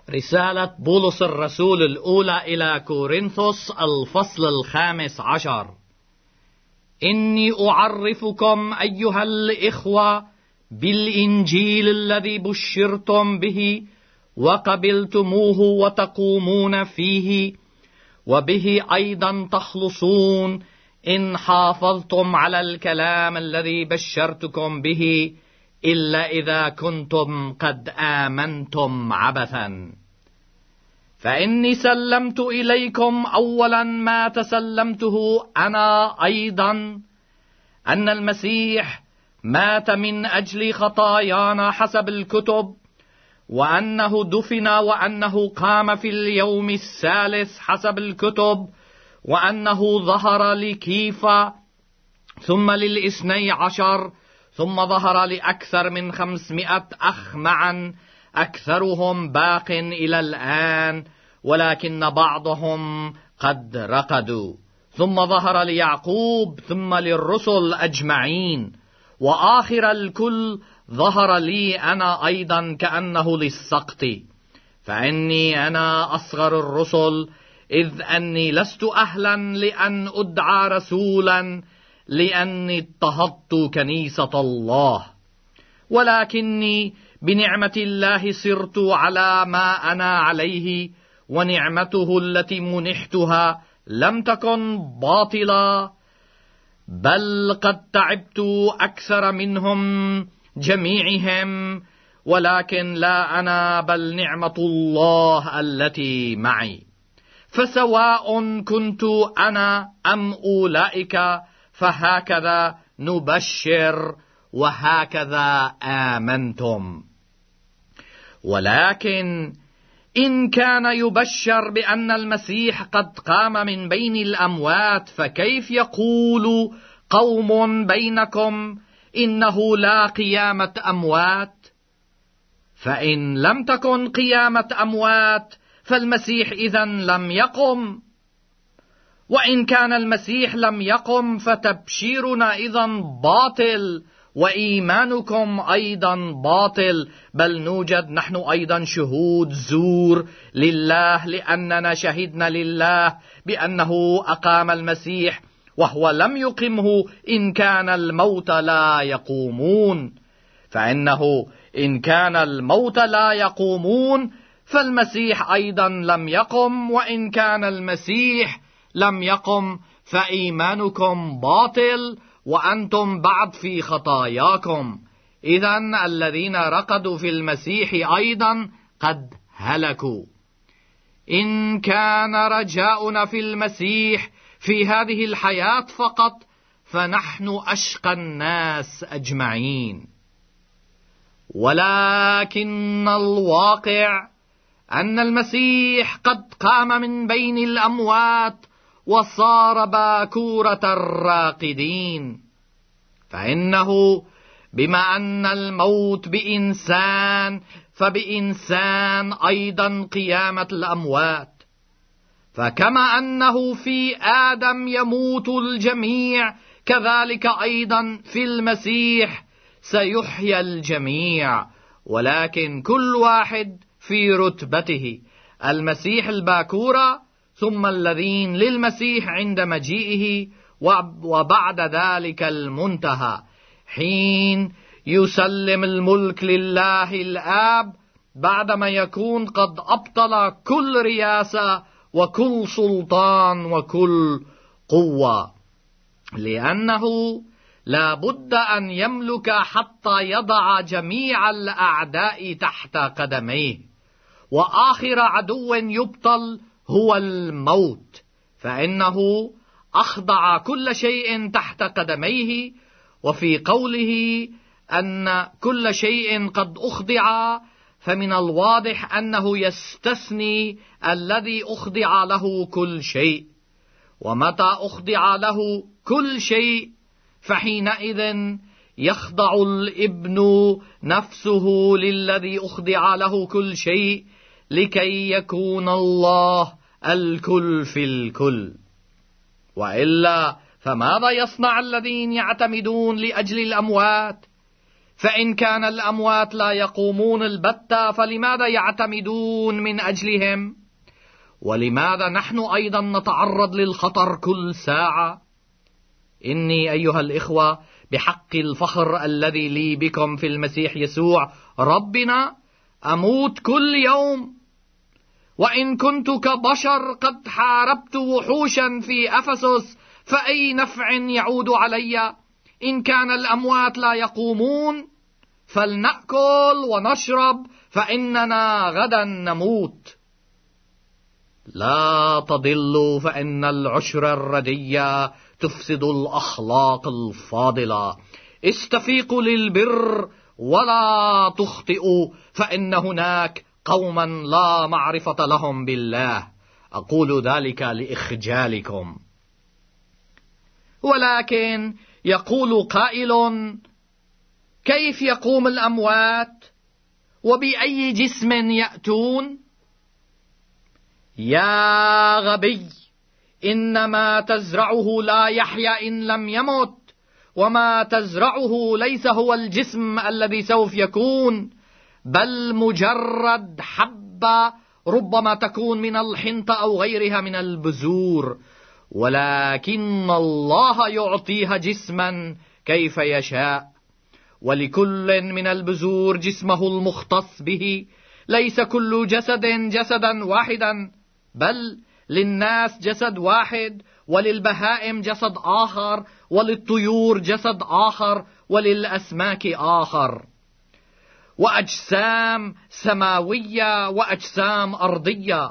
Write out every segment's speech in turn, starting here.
رسالة بولس الرسول الأولى إلى كورنثوس الفصل 15. إني أعرفكم أيها الإخوة بالإنجيل الذي بشرتم به وقبلتموه وتقومون فيه، وبه أيضا تخلصون إن حافظتم على الكلام الذي بشرتكم به، إلا إذا كنتم قد آمنتم عبثا. فإني سلمت إليكم أولا ما تسلمته أنا أيضا، أن المسيح مات من أجل خطايانا حسب الكتب، وأنه دفن، وأنه قام في اليوم الثالث حسب الكتب، وأنه ظهر لكيفا ثم لل12، ثم ظهر لأكثر من 500 أخ معا، أكثرهم باق إلى الآن، ولكن بعضهم قد رقدوا. ثم ظهر ليعقوب، ثم للرسل أجمعين، وآخر الكل ظهر لي أنا أيضا كأنه للسقط. فإني أنا أصغر الرسل، إذ أني لست أهلا لأن أدعى رسولا، لأني اضطهدت كنيسة الله، ولكني بنعمة الله صرت على ما أنا عليه، ونعمته التي منحتها لم تكن باطلة، بل قد تعبت أكثر منهم جميعهم، ولكن لا أنا بل نعمة الله التي معي. فسواء كنت أنا أم أولئك، فهكذا نبشر وهكذا آمنتم. ولكن إن كان يبشر بأن المسيح قد قام من بين الأموات، فكيف يقول قوم بينكم إنه لا قيامة أموات؟ فإن لم تكن قيامة أموات، فالمسيح إذن لم يقم. وإن كان المسيح لم يقم، فتبشيرنا إذن باطل، وإيمانكم أيضا باطل، بل نوجد نحن أيضا شهود زور لله، لأننا شهدنا لله بأنه أقام المسيح، وهو لم يقمه إن كان الموت لا يقومون. فإنه إن كان الموت لا يقومون، فالمسيح أيضا لم يقم، وإن كان المسيح لم يقم، فإيمانكم باطل، وأنتم بعد في خطاياكم. إذن الذين رقدوا في المسيح أيضا قد هلكوا. إن كان رجاؤنا في المسيح في هذه الحياة فقط، فنحن أشقى الناس أجمعين. ولكن الواقع أن المسيح قد قام من بين الأموات، وصار باكورة الراقدين. فإنه بما أن الموت بإنسان، فبإنسان أيضا قيامة الأموات. فكما أنه في آدم يموت الجميع، كذلك أيضا في المسيح سيحيى الجميع، ولكن كل واحد في رتبته. المسيح الباكورة، ثم الذين للمسيح عند مجيئه، وبعد ذلك المنتهى، حين يسلم الملك لله الآب، بعدما يكون قد أبطل كل رياسة وكل سلطان وكل قوة، لأنه لا بد أن يملك حتى يضع جميع الأعداء تحت قدميه. وآخر عدو يبطل هو الموت، فإنه أخضع كل شيء تحت قدميه. وفي قوله أن كل شيء قد أخضع، فمن الواضح أنه يستثني الذي أخضع له كل شيء. ومتى أخضع له كل شيء، فحينئذ يخضع الابن نفسه للذي أخضع له كل شيء، لكي يكون الله الكل في الكل. وإلا فماذا يصنع الذين يعتمدون لأجل الأموات؟ فإن كان الأموات لا يقومون البتة فلماذا يعتمدون من أجلهم؟ ولماذا نحن أيضا نتعرض للخطر كل ساعة؟ إني أيها الإخوة بحق الفخر الذي لي بكم في المسيح يسوع ربنا أموت كل يوم، وإن كنت كبشر قد حاربت وحوشا في أفسس فأي نفع يعود علي؟ إن كان الأموات لا يقومون فلنأكل ونشرب فإننا غدا نموت. لا تضلوا فإن العشر الردية تفسد الأخلاق الفاضلة. استفيقوا للبر ولا تخطئوا، فإن هناك قوما لا معرفة لهم بالله. أقول ذلك لإخجالكم. ولكن يقول قائل: كيف يقوم الأموات؟ وبأي جسم يأتون؟ يا غبي، إنما تزرعه لا يحيا إن لم يمت، وما تزرعه ليس هو الجسم الذي سوف يكون، بل مجرد حبة ربما تكون من الحنطة أو غيرها من البذور، ولكن الله يعطيها جسما كيف يشاء. ولكل من البذور جسمه المختص به، ليس كل جسد جسدا واحدا، بل للناس جسد واحد، وللبهائم جسد آخر، وللطيور جسد آخر، وللأسماك آخر، وأجسام سماوية وأجسام أرضية.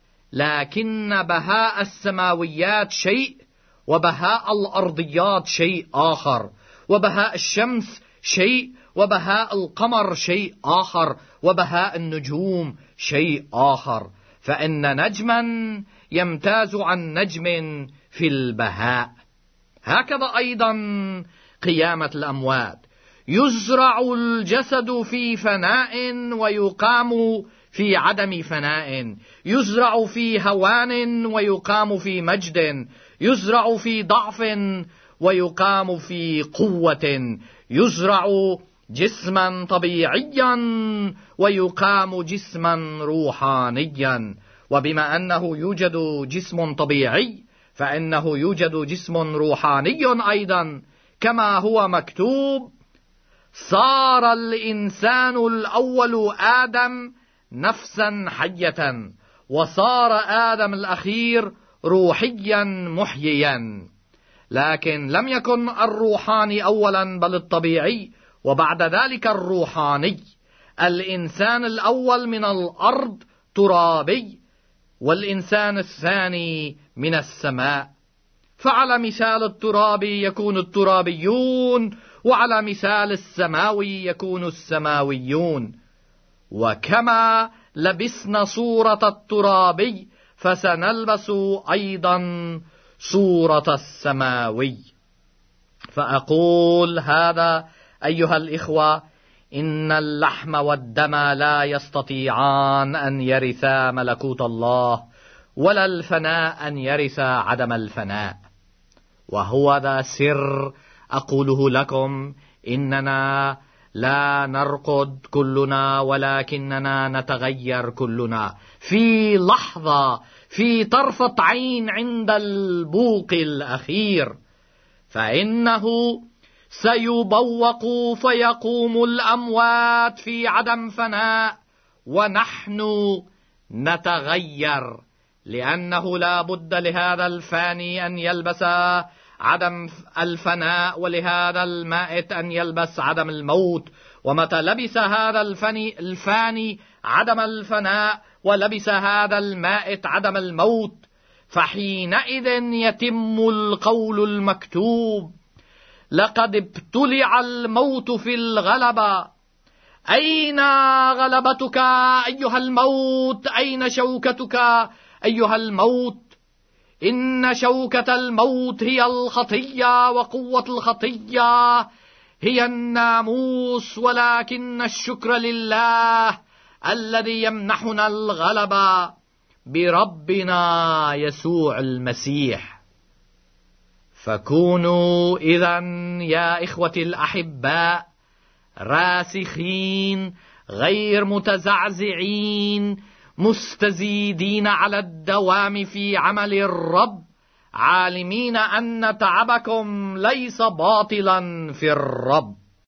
لكن بهاء السماويات شيء، وبهاء الأرضيات شيء آخر، وبهاء الشمس شيء، وبهاء القمر شيء آخر، وبهاء النجوم شيء آخر. فإن نجما يمتاز عن نجم في البهاء. هكذا أيضا قيامة الأموات. يزرع الجسد في فناء ويقام في عدم فناء، يزرع في هوان ويقام في مجد، يزرع في ضعف ويقام في قوة، يزرع جسما طبيعيا ويقام جسما روحانيا. وبما أنه يوجد جسم طبيعي فإنه يوجد جسم روحاني أيضا، كما هو مكتوب: صار الإنسان الأول آدم نفسا حية، وصار آدم الأخير روحيا محييا. لكن لم يكن الروحاني أولا بل الطبيعي، وبعد ذلك الروحاني. الإنسان الأول من الأرض ترابي، والإنسان الثاني من السماء. فعلى مثال الترابي يكون الترابيون، وعلى مثال السماوي يكون السماويون. وكما لبسنا صورة الترابي فسنلبس أيضا صورة السماوي. فأقول هذا أيها الإخوة: إن اللحم والدم لا يستطيعان أن يرثا ملكوت الله، ولا الفناء أن يرث عدم الفناء. وهو ذا سر أقوله لكم: إننا لا نرقد كلنا، ولكننا نتغير كلنا في لحظة، في طرفة عين، عند البوق الأخير. فإنه سيبوق فيقوم الأموات في عدم فناء، ونحن نتغير، لأنه لا بد لهذا الفاني أن يلبس عدم الفناء، ولهذا المائت أن يلبس عدم الموت. ومتى لبس هذا الفاني عدم الفناء، ولبس هذا المائت عدم الموت، فحينئذ يتم القول المكتوب: لقد ابتلع الموت في الغلبة. أين غلبتك أيها الموت؟ أين شوكتك أيها الموت؟ إن شوكة الموت هي الخطية، وقوة الخطية هي الناموس، ولكن الشكر لله الذي يمنحنا الغلبة بربنا يسوع المسيح. فكونوا إذن يا إخوتي الأحباء راسخين غير متزعزعين، مستزيدين على الدوام في عمل الرب، عالمين أن تعبكم ليس باطلا في الرب.